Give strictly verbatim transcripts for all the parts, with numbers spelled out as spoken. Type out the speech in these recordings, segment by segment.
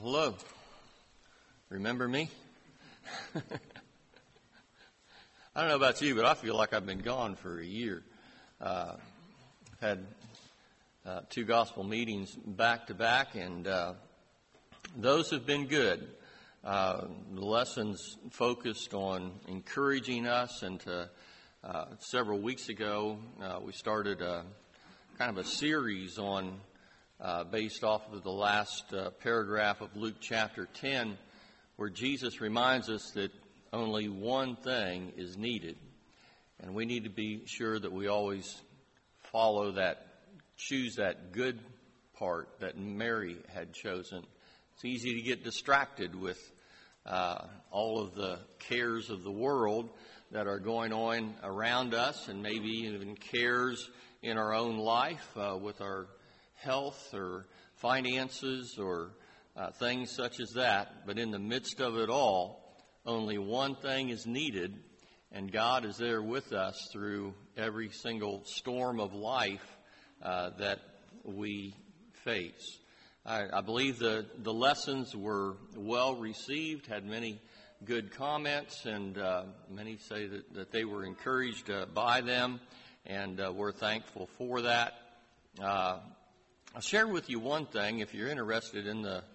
hello. Remember me? I don't know about you, but I feel like I've been gone for a year. Uh, I've had uh, two gospel meetings back to back, and uh, those have been good. Uh, the lessons focused on encouraging us, and to, uh, several weeks ago uh, we started a kind of a series on uh, based off of the last uh, paragraph of Luke chapter ten, where Jesus reminds us that only one thing is needed, and we need to be sure that we always follow that, choose that good part that Mary had chosen. It's easy to get distracted with uh, all of the cares of the world that are going on around us, and maybe even cares in our own life uh, with our health or finances or uh, things such as that. But in the midst of it all, only one thing is needed, and God is there with us through every single storm of life uh, that we face. I, I believe the, the lessons were well received, had many good comments, and uh, many say that, that they were encouraged uh, by them, and uh, we're thankful for that. Uh, I'll share with you one thing, if you're interested in the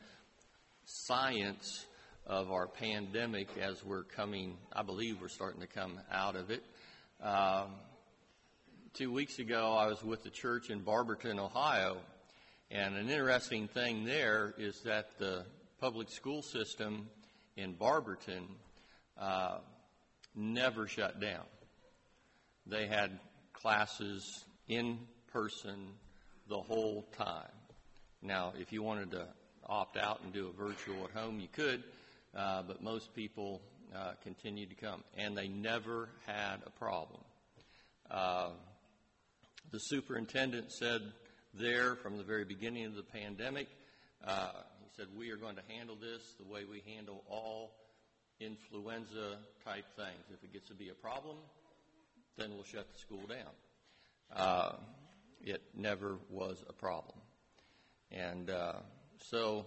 science of our pandemic as we're coming, I believe we're starting to come out of it. Um, two weeks ago, I was with the church in Barberton, Ohio, and an interesting thing there is that the public school system in Barberton uh, never shut down. They had classes in person the whole time. Now, if you wanted to opt out and do a virtual at home, you could, uh, but most people uh, continued to come, and they never had a problem. Uh, the superintendent said there from the very beginning of the pandemic, uh, he said, we are going to handle this the way we handle all influenza type things. If it gets to be a problem, then we'll shut the school down. Uh, it never was a problem. And uh, so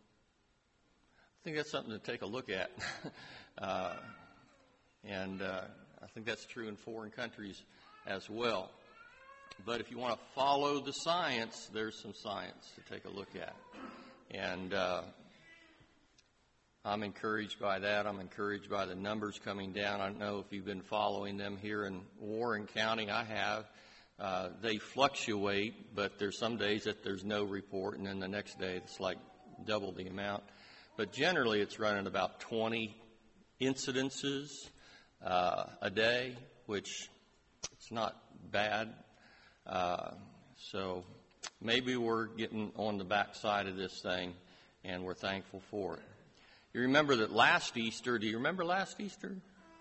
I think that's something to take a look at. uh, and uh, I think that's true in foreign countries as well. But if you want to follow the science, there's some science to take a look at. And uh, I'm encouraged by that. I'm encouraged by the numbers coming down. I don't know if you've been following them here in Warren County. I have. Uh, they fluctuate, but there's some days that there's no report, and then the next day it's like double the amount. But generally it's running about twenty incidences uh, a day, which it's not bad. Uh, so maybe we're getting on the backside of this thing, and we're thankful for it. You remember that last Easter, do you remember last Easter?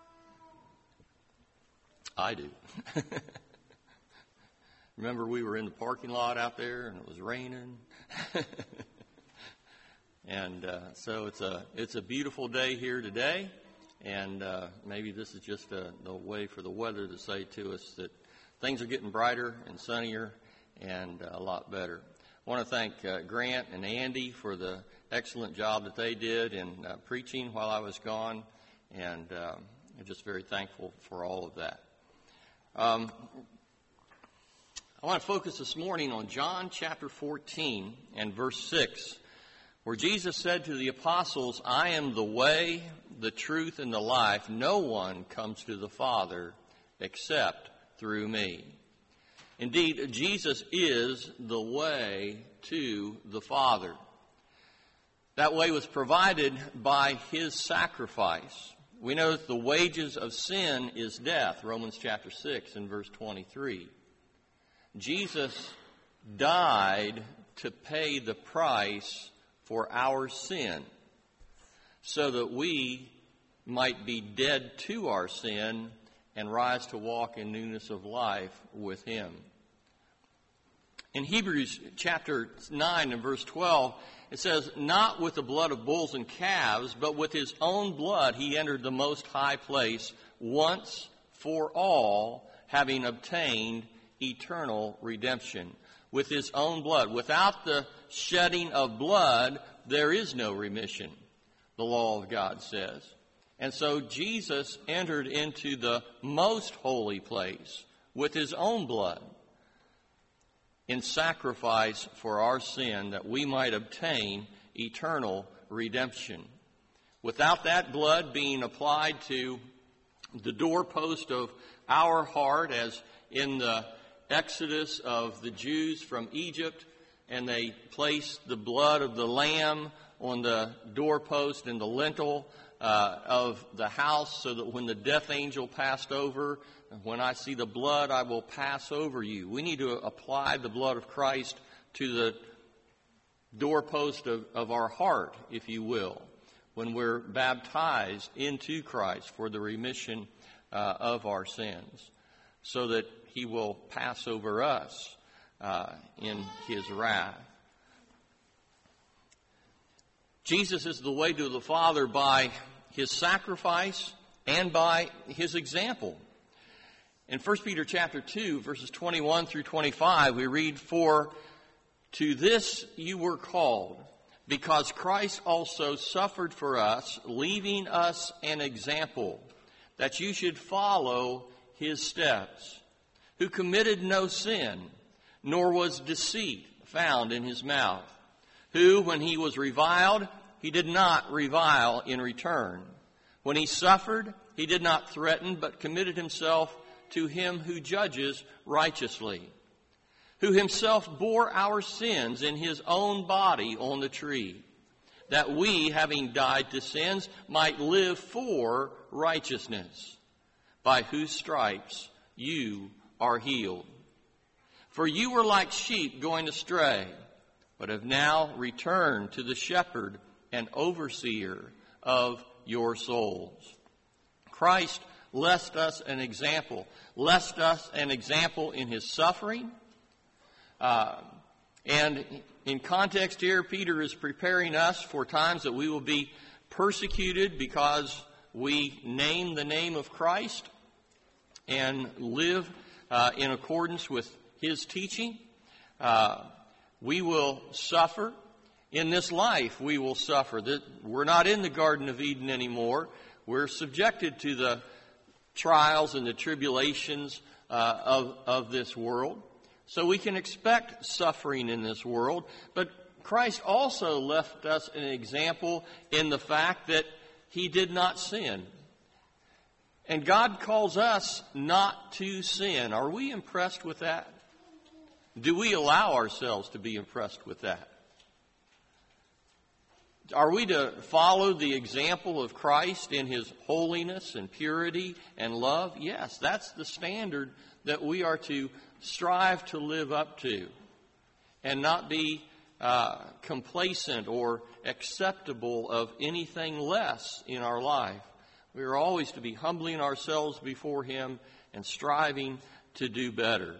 I do. Remember we were in the parking lot out there and it was raining? And uh, so it's a it's a beautiful day here today, and uh, maybe this is just a, the way for the weather to say to us that things are getting brighter and sunnier and uh, a lot better. I want to thank uh, Grant and Andy for the excellent job that they did in uh, preaching while I was gone, and uh, I'm just very thankful for all of that. Um, I want to focus this morning on John chapter fourteen and verse six, where Jesus said to the apostles, I am the way, the truth, and the life. No one comes to the Father except through me. Indeed, Jesus is the way to the Father. That way was provided by his sacrifice. We know that the wages of sin is death, Romans chapter six and verse twenty-three. Jesus died to pay the price for our sin, so that we might be dead to our sin and rise to walk in newness of life with him. In Hebrews chapter nine and verse twelve, it says, not with the blood of bulls and calves, but with his own blood he entered the most high place once for all, having obtained eternal redemption. With his own blood. Without the shedding of blood, there is no remission, the law of God says. And so Jesus entered into the most holy place with his own blood in sacrifice for our sin, that we might obtain eternal redemption. Without that blood being applied to the doorpost of our heart, as in the exodus of the Jews from Egypt, and they placed the blood of the lamb on the doorpost and the lintel uh, of the house, so that when the death angel passed over, when I see the blood, I will pass over you. We need to apply the blood of Christ to the doorpost of, of our heart, if you will, when we're baptized into Christ for the remission uh, of our sins, so that he will pass over us uh, in his wrath. Jesus is the way to the Father by his sacrifice and by his example. In First Peter chapter two, verses twenty-one through twenty-five, we read, "For to this you were called, because Christ also suffered for us, leaving us an example, that you should follow his steps, who committed no sin, nor was deceit found in his mouth, who, when he was reviled, he did not revile in return. When he suffered, he did not threaten, but committed himself to him who judges righteously, who himself bore our sins in his own body on the tree, that we, having died to sins, might live for righteousness, by whose stripes you are healed. For you were like sheep going astray, but have now returned to the shepherd and overseer of your souls." Christ left us an example, left us an example in his suffering. Uh, and in context here, Peter is preparing us for times that we will be persecuted because we name the name of Christ and live uh, in accordance with his teaching. Uh, we will suffer. In this life, we will suffer. We're not in the Garden of Eden anymore. We're subjected to the trials and the tribulations uh, of, of this world. So we can expect suffering in this world. But Christ also left us an example in the fact that he did not sin. And God calls us not to sin. Are we impressed with that? Do we allow ourselves to be impressed with that? Are we to follow the example of Christ in his holiness and purity and love? Yes, that's the standard that we are to strive to live up to, and not be uh, complacent or acceptable of anything less in our life. We are always to be humbling ourselves before him and striving to do better.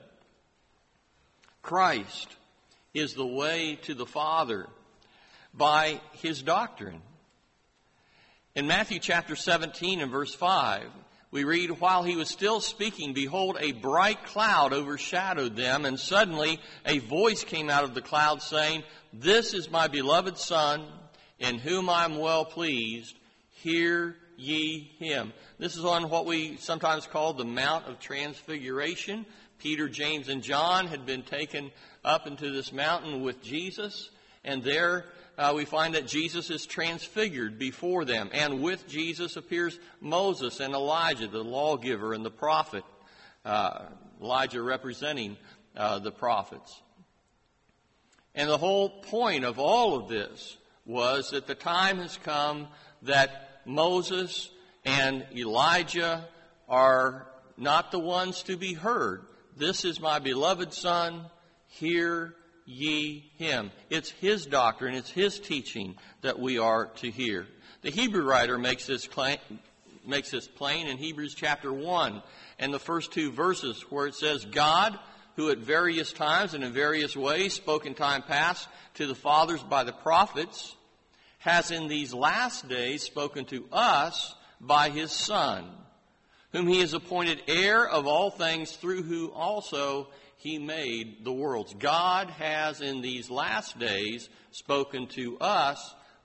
Christ is the way to the Father by his doctrine. In Matthew chapter seventeen and verse five, we read, "While he was still speaking, behold, a bright cloud overshadowed them, and suddenly a voice came out of the cloud saying, 'This is my beloved Son, in whom I am well pleased. Hear ye him.'" This is on what we sometimes call the Mount of Transfiguration. Peter, James, and John had been taken up into this mountain with Jesus, and there Uh, we find that Jesus is transfigured before them. And with Jesus appears Moses and Elijah, the lawgiver and the prophet. Uh, Elijah representing uh, the prophets. And the whole point of all of this was that the time has come that Moses and Elijah are not the ones to be heard. "This is my beloved Son, hear ye him." It's his doctrine, it's his teaching that we are to hear. The Hebrew writer makes this plain, makes this plain in Hebrews chapter one and the first two verses, where it says, "God, who at various times and in various ways spoke in time past to the fathers by the prophets, has in these last days spoken to us by his Son, whom he has appointed heir of all things, through whom also he made the worlds." God has in these last days spoken to us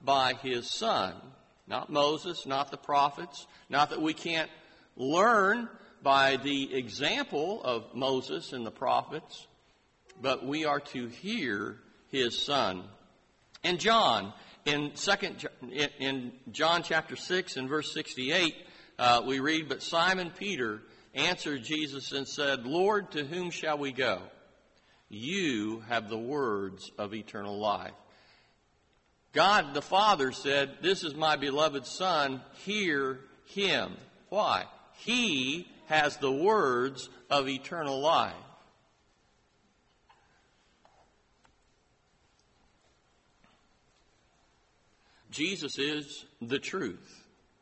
by his Son. Not Moses, not the prophets, not that we can't learn by the example of Moses and the prophets, but we are to hear his Son. And John, in second, in John chapter six and verse sixty-eight, uh, we read, "But Simon Peter answered Jesus and said, Lord, to whom shall we go? You have the words of eternal life." God the Father said, "This is my beloved Son, hear him." Why? He has the words of eternal life. Jesus is the truth.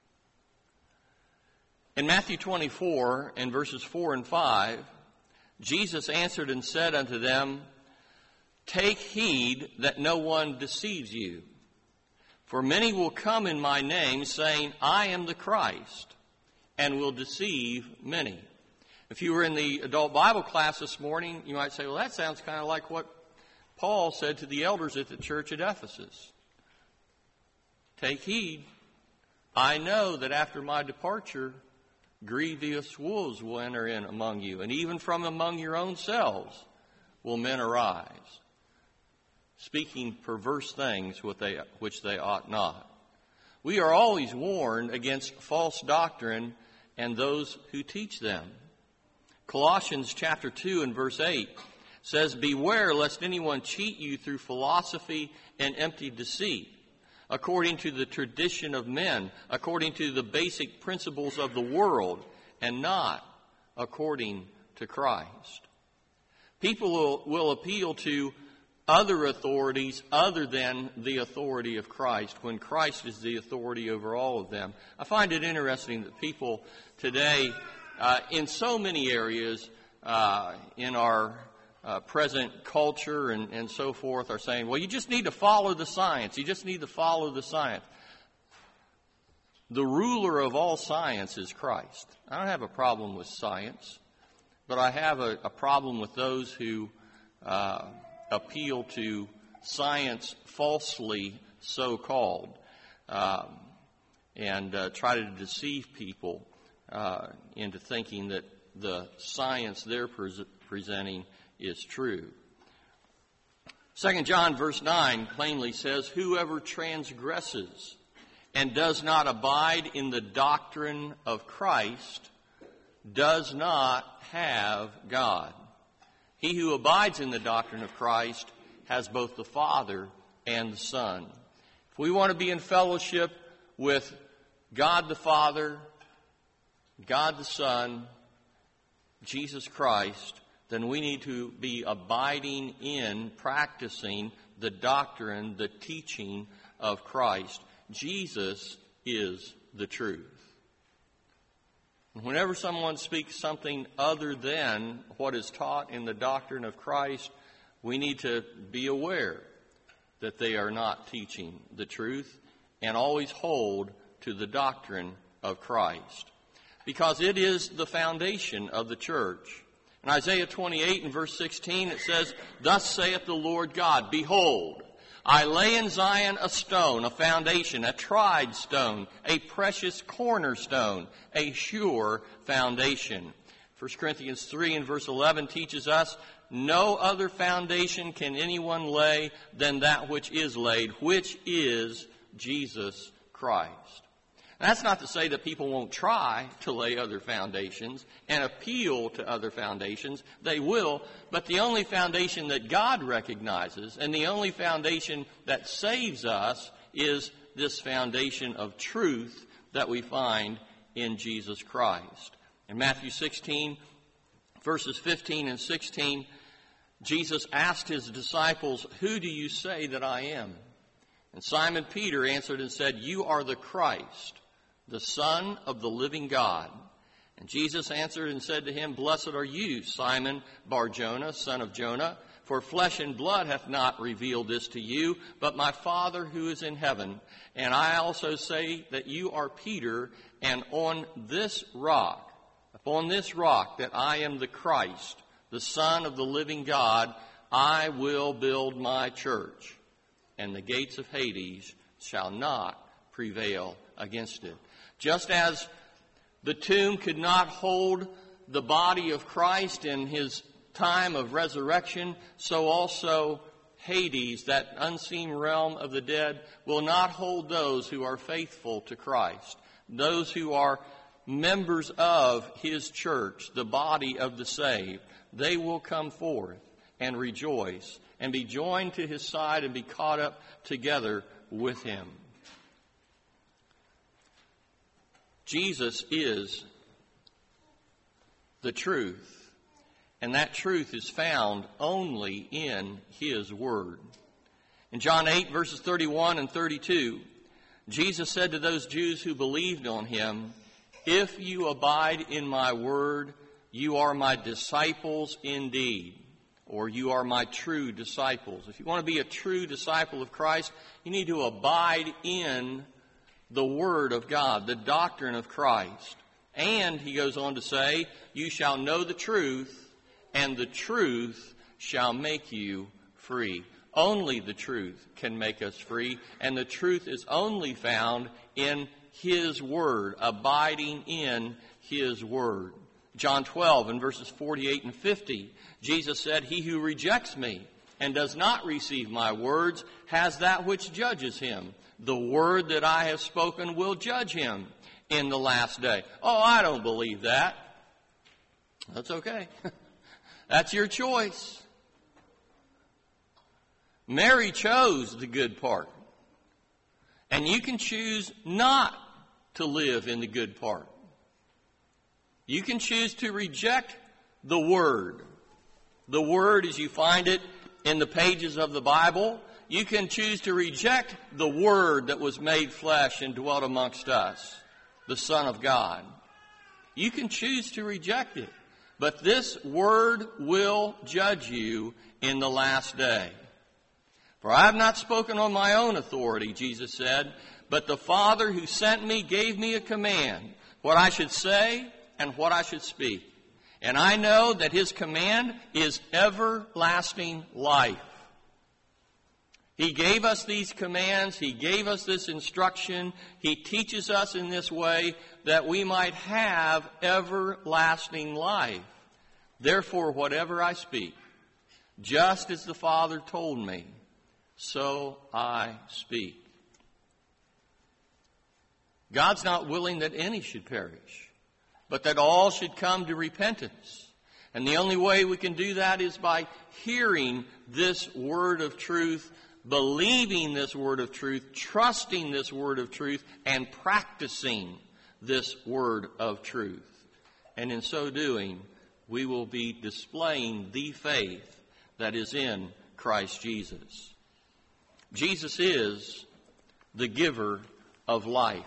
In Matthew twenty-four, in verses four and five, Jesus answered and said unto them, "Take heed that no one deceives you. For many will come in my name, saying, I am the Christ, and will deceive many." If you were in the adult Bible class this morning, you might say, well, that sounds kind of like what Paul said to the elders at the church at Ephesus. Take heed. I know that after my departure, grievous wolves will enter in among you, and even from among your own selves will men arise, speaking perverse things which they, which they ought not. We are always warned against false doctrine and those who teach them. Colossians chapter two and verse eight says, "Beware lest anyone cheat you through philosophy and empty deceit, according to the tradition of men, according to the basic principles of the world, and not according to Christ." People will, will appeal to other authorities other than the authority of Christ, when Christ is the authority over all of them. I find it interesting that people today, uh, in so many areas uh, in our uh, present culture and, and so forth, are saying, well, you just need to follow the science. You just need to follow the science. The ruler of all science is Christ. I don't have a problem with science, but I have a, a problem with those who uh, appeal to science falsely so-called um, and uh, try to deceive people uh, into thinking that the science they're pre- presenting is true. Second John verse nine plainly says, "Whoever transgresses and does not abide in the doctrine of Christ does not have God. He who abides in the doctrine of Christ has both the Father and the Son." If we want to be in fellowship with God the Father, God the Son, Jesus Christ, then we need to be abiding in, practicing the doctrine, the teaching of Christ. Jesus is the truth. Whenever someone speaks something other than what is taught in the doctrine of Christ, we need to be aware that they are not teaching the truth, and always hold to the doctrine of Christ, because it is the foundation of the church. In Isaiah twenty-eight and verse sixteen, it says, "Thus saith the Lord God, Behold, I lay in Zion a stone, a foundation, a tried stone, a precious cornerstone, a sure foundation." First Corinthians three and verse eleven teaches us, "No other foundation can anyone lay than that which is laid, which is Jesus Christ." And that's not to say that people won't try to lay other foundations and appeal to other foundations. They will, but the only foundation that God recognizes and the only foundation that saves us is this foundation of truth that we find in Jesus Christ. In Matthew sixteen, verses fifteen and sixteen, Jesus asked his disciples, "Who do you say that I am?" And Simon Peter answered and said, "You are the Christ, the Son of the living God." And Jesus answered and said to him, "Blessed are you, Simon Bar-Jonah, son of Jonah, for flesh and blood hath not revealed this to you, but my Father who is in heaven. And I also say that you are Peter, and on this rock, upon this rock that I am the Christ, the Son of the living God, I will build my church, and the gates of Hades shall not prevail against it. Just as the tomb could not hold the body of Christ in his time of resurrection, so also Hades, that unseen realm of the dead, will not hold those who are faithful to Christ, those who are members of his church, the body of the saved. They will come forth and rejoice and be joined to his side and be caught up together with him. Jesus is the truth, and that truth is found only in his word. In John eight, verses thirty-one and thirty-two, Jesus said to those Jews who believed on him, "If you abide in my word, you are my disciples indeed," or you are my true disciples. If you want to be a true disciple of Christ, you need to abide in the word of God, the doctrine of Christ. And, he goes on to say, you shall know the truth, and the truth shall make you free. Only the truth can make us free, and the truth is only found in his word, abiding in his word. John twelve and verses forty-eight and fifty, Jesus said, "He who rejects me and does not receive my words has that which judges him. The word that I have spoken will judge him in the last day." Oh, I don't believe that. That's okay. That's your choice. Mary chose the good part. And you can choose not to live in the good part. You can choose to reject the Word. The Word as you find it in the pages of the Bible. You can choose to reject the Word that was made flesh and dwelt amongst us, the Son of God. You can choose to reject it. But this Word will judge you in the last day. "For I have not spoken on my own authority," Jesus said, "but the Father who sent me gave me a command, what I should say and what I should speak. And I know that his command is everlasting life." He gave us these commands. He gave us this instruction. He teaches us in this way that we might have everlasting life. "Therefore, whatever I speak, just as the Father told me, so I speak." God's not willing that any should perish, but that all should come to repentance. And the only way we can do that is by hearing this word of truth, believing this word of truth, trusting this word of truth, and practicing this word of truth. And in so doing, we will be displaying the faith that is in Christ Jesus. Jesus is the giver of life.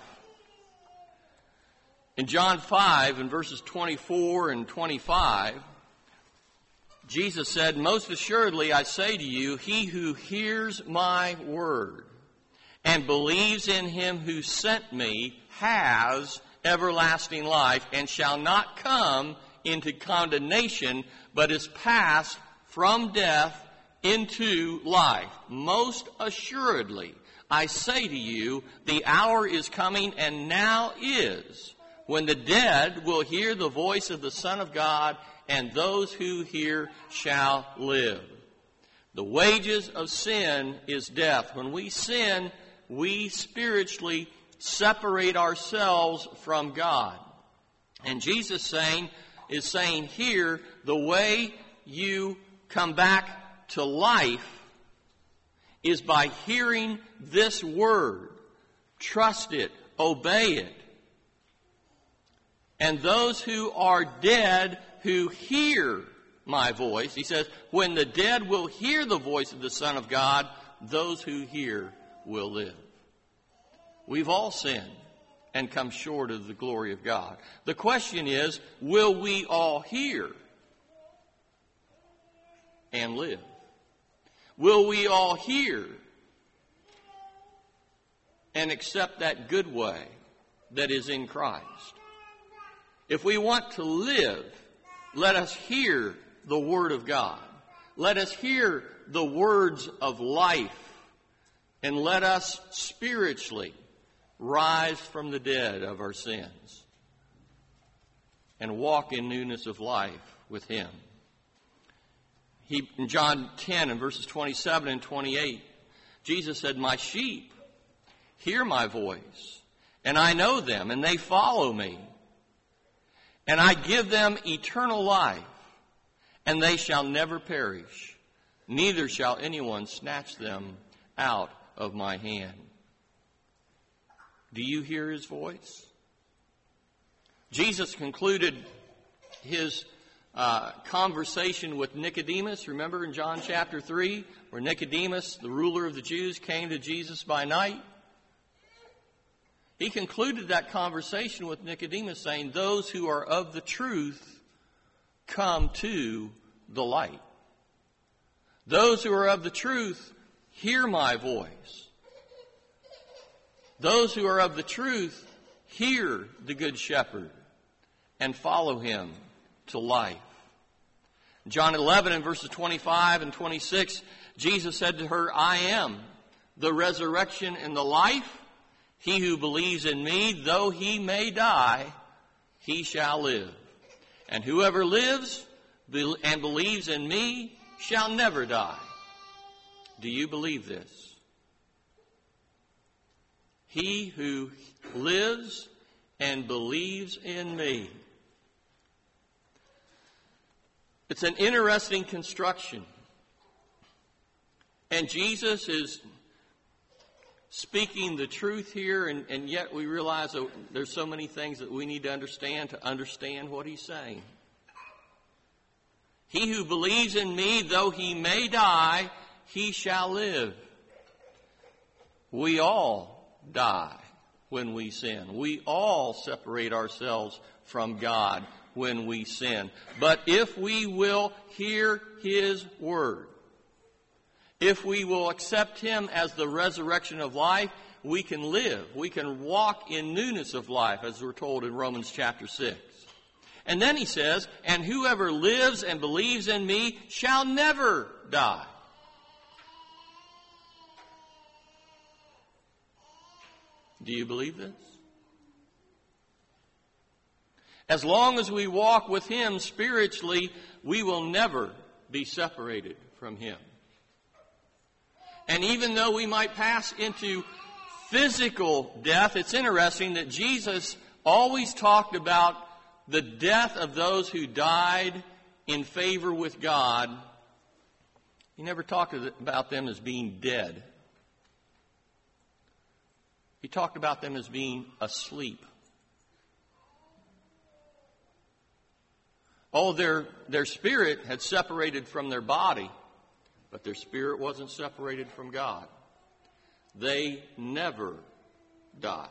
In John five, in verses twenty-four and twenty-five, Jesus said, "Most assuredly I say to you, he who hears my word and believes in him who sent me has everlasting life and shall not come into condemnation, but is passed from death into life. Most assuredly, I say to you, the hour is coming, and now is, when the dead will hear the voice of the Son of God, and those who hear shall live." The wages of sin is death. When we sin, we spiritually separate ourselves from God. And Jesus saying is saying here, the way you come back to life is by hearing this word. Trust it, obey it. "And those who are dead who hear my voice," he says, "when the dead will hear the voice of the Son of God, those who hear will live." We've all sinned and come short of the glory of God. The question is, will we all hear and live? Will we all hear and accept that good way that is in Christ? If we want to live, let us hear the Word of God. Let us hear the words of life And let us spiritually rise from the dead of our sins and walk in newness of life with him. He, in John ten and verses twenty-seven and twenty-eight, Jesus said, "My sheep hear my voice, and I know them, and they follow me. And I give them eternal life, and they shall never perish, neither shall anyone snatch them out of my hand." Do you hear his voice? Jesus concluded his uh, conversation with Nicodemus. Remember in John chapter three, where Nicodemus, the ruler of the Jews, came to Jesus by night? He concluded that conversation with Nicodemus saying, "Those who are of the truth come to the light. Those who are of the truth hear my voice. Those who are of the truth hear the Good Shepherd and follow him to life." John eleven and verses twenty-five and twenty-six, Jesus said to her, "I am the resurrection and the life. He who believes in me, though he may die, he shall live. And whoever lives and believes in me shall never die." Do you believe this? He who lives and believes in me. It's an interesting construction. And Jesus is speaking the truth here, and, and yet we realize that there's so many things that we need to understand to understand what he's saying. He who believes in me, though he may die, he shall live. We all die when we sin. We all separate ourselves from God when we sin. But if we will hear his word, if we will accept him as the resurrection of life, we can live. We can walk in newness of life, as we're told in Romans chapter six. And then he says, "And whoever lives and believes in me shall never die." Do you believe this? As long as we walk with him spiritually, we will never be separated from him. And even though we might pass into physical death, it's interesting that Jesus always talked about the death of those who died in favor with God. He never talked about them as being dead. He talked about them as being asleep. Oh, their, their spirit had separated from their body, but their spirit wasn't separated from God. They never die.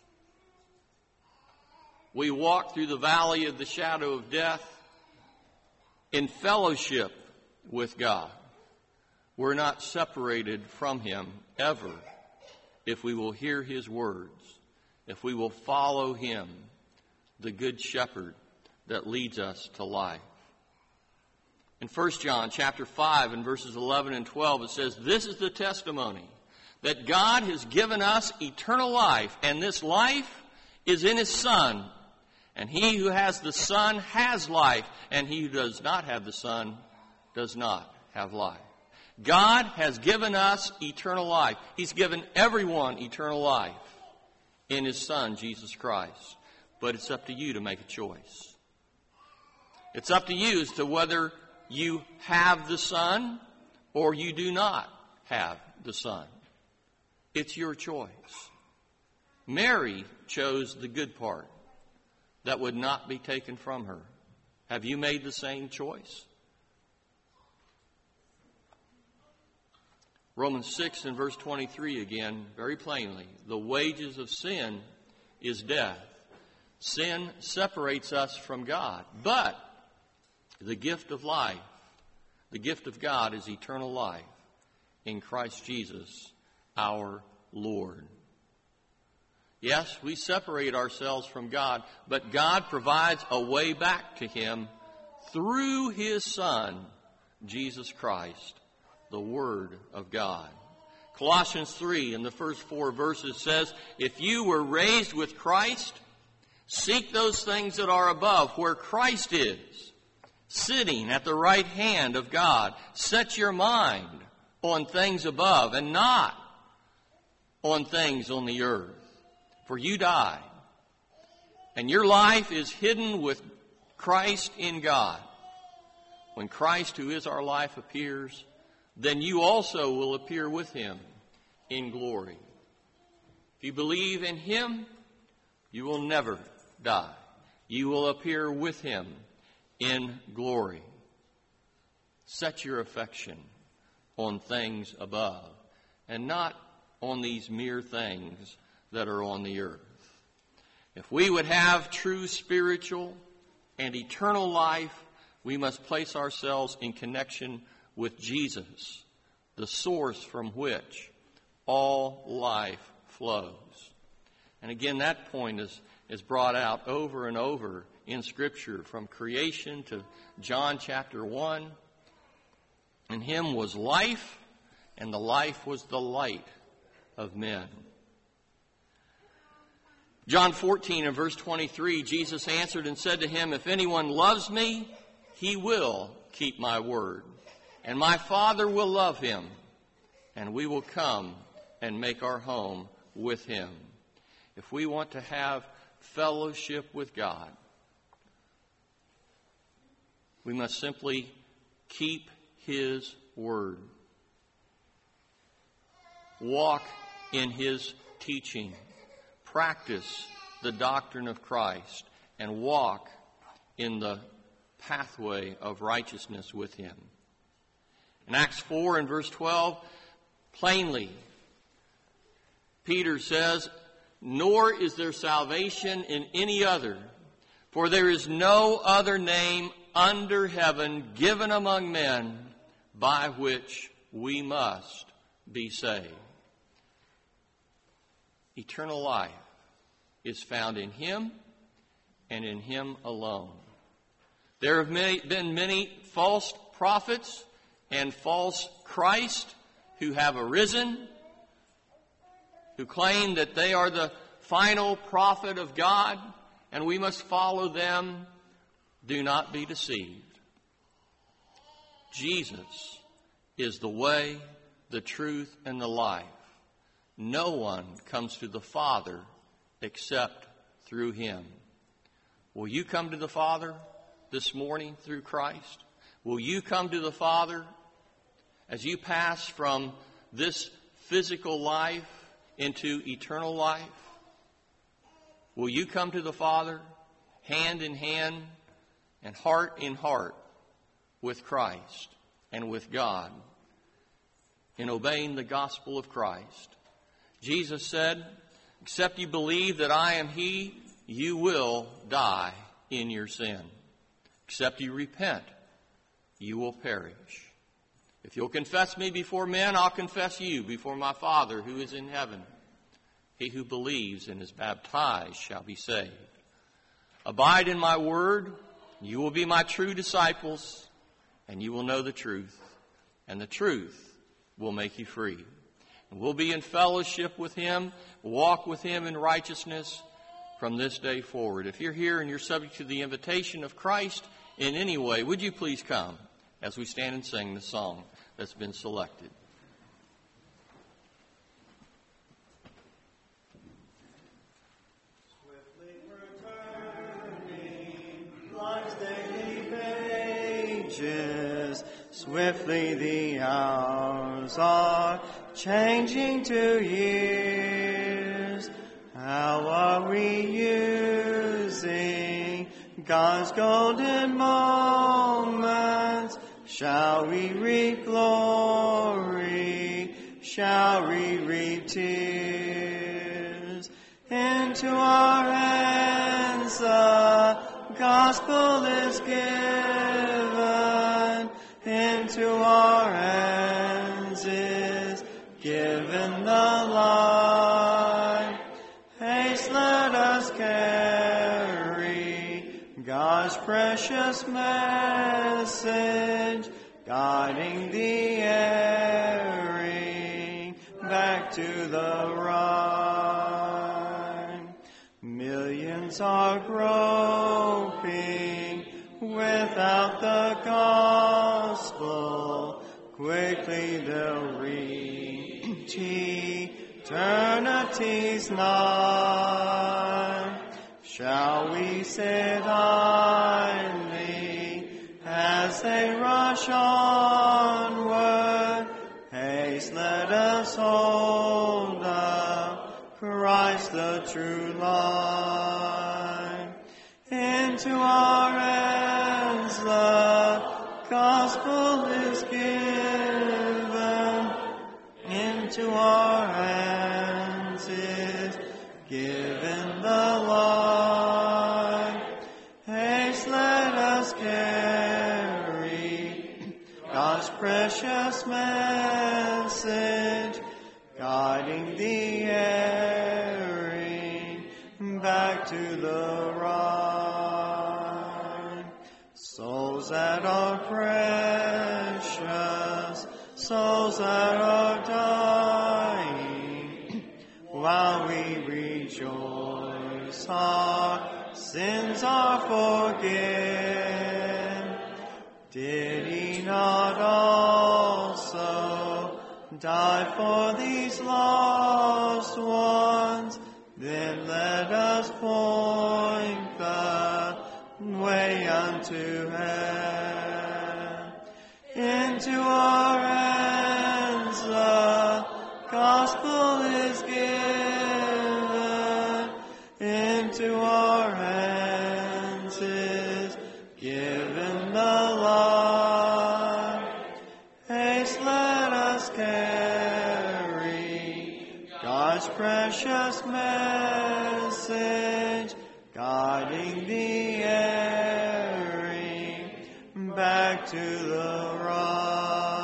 We walk through the valley of the shadow of death in fellowship with God. We're not separated from him ever if we will hear his words, if we will follow him, the Good Shepherd that leads us to life. In First John chapter five and verses eleven and twelve, it says, "This is the testimony, that God has given us eternal life, and this life is in his Son. And he who has the Son has life, and he who does not have the Son does not have life." God has given us eternal life. He's given everyone eternal life in his Son, Jesus Christ. But it's up to you to make a choice. It's up to you as to whether you have the Son or you do not have the Son. It's your choice. Mary chose the good part that would not be taken from her. Have you made the same choice? Romans six and verse twenty-three again, very plainly. "The wages of sin is death." Sin separates us from God. But the gift of life, the gift of God is eternal life in Christ Jesus, our Lord. Yes, we separate ourselves from God, but God provides a way back to him through his Son, Jesus Christ, the Word of God. Colossians three in the first four verses says, if you were raised with Christ, seek those things that are above, where Christ is, sitting at the right hand of God. Set your mind on things above and not on things on the earth. For you died, and your life is hidden with Christ in God. When Christ, who is our life, appears, then you also will appear with him in glory. If you believe in him, you will never die. You will appear with him in glory. Set your affection on things above and not on these mere things that are on the earth. If we would have true spiritual and eternal life, we must place ourselves in connection with Jesus, the source from which all life flows. And again, that point is, is brought out over and over in Scripture, from creation to John chapter one. In him was life, and the life was the light of men. John fourteen and verse twenty-three, Jesus answered and said to him, if anyone loves me, he will keep my word, and my Father will love him, and we will come and make our home with him. If we want to have fellowship with God, we must simply keep his word. Walk in his teaching. Practice the doctrine of Christ and walk in the pathway of righteousness with him. In Acts four and verse twelve, plainly, Peter says, nor is there salvation in any other, for there is no other name under heaven given among men by which we must be saved. Eternal life is found in him and in him alone. There have many, been many false prophets and false Christ who have arisen, who claim that they are the final prophet of God, and we must follow them. Do not be deceived. Jesus is the way, the truth, and the life. No one comes to the Father except through him. Will you come to the Father this morning through Christ? Will you come to the Father as you pass from this physical life into eternal life? Will you come to the Father hand in hand and heart in heart with Christ and with God in obeying the gospel of Christ? Jesus said, except you believe that I am he, you will die in your sin. Except you repent, you will perish. If you'll confess me before men, I'll confess you before my Father who is in heaven. He who believes and is baptized shall be saved. Abide in my word, you will be my true disciples, and you will know the truth, and the truth will make you free. And we'll be in fellowship with him, walk with him in righteousness from this day forward. If you're here and you're subject to the invitation of Christ in any way, would you please come as we stand and sing the song that's been selected. Swiftly returning, life's daily pages, swiftly the hours are changing to years. How are we using God's golden moments? Shall we reap glory? Shall we reap tears? Into our hands the gospel is given. Into our hands is given the light. Haste, let us carry God's precious message, guiding the erring back to the Rhine. Millions are groping without the gospel. Quickly they'll reach eternity's nigh. Shall we sit idly as they rush onward? Haste, let us hold up Christ the true light. Into our hands the gospel is given. Into our hands is given the light. Haste, let us carry God's precious message, guiding the erring back to the right. Souls that are precious, souls that are dying, while we rejoice, our sins are forgiven. Did he not also die for these lost ones? Then let us point the way unto heaven. Into our hands the gospel is given. Into our hands is given the light. Haste, let us carry God's precious message, guiding the erring back to the right.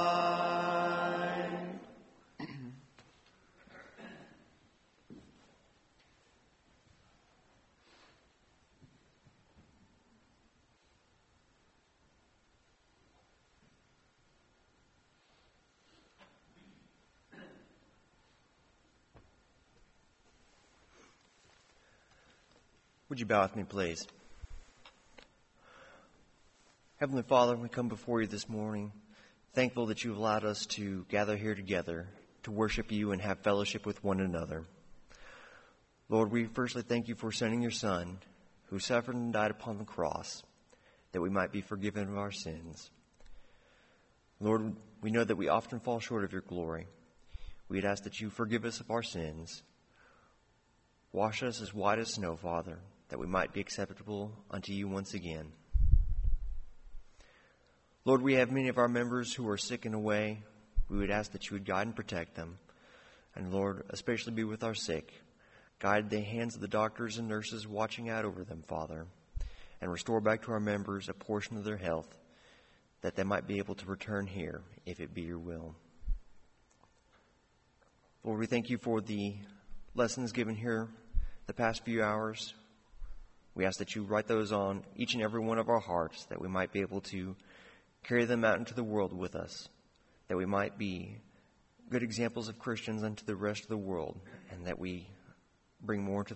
Would you bow with me, please? Heavenly Father, we come before you this morning, thankful that you've allowed us to gather here together to worship you and have fellowship with one another. Lord, we firstly thank you for sending your Son, who suffered and died upon the cross, that we might be forgiven of our sins. Lord, we know that we often fall short of your glory. We'd ask that you forgive us of our sins. Wash us as white as snow, Father, that we might be acceptable unto you once again. Lord, we have many of our members who are sick and away. We would ask that you would guide and protect them. And Lord, especially be with our sick. Guide the hands of the doctors and nurses watching out over them, Father, and restore back to our members a portion of their health, that they might be able to return here, if it be your will. Lord, we thank you for the lessons given here the past few hours. We ask that you write those on each and every one of our hearts, that we might be able to carry them out into the world with us, that we might be good examples of Christians unto the rest of the world, and that we bring more to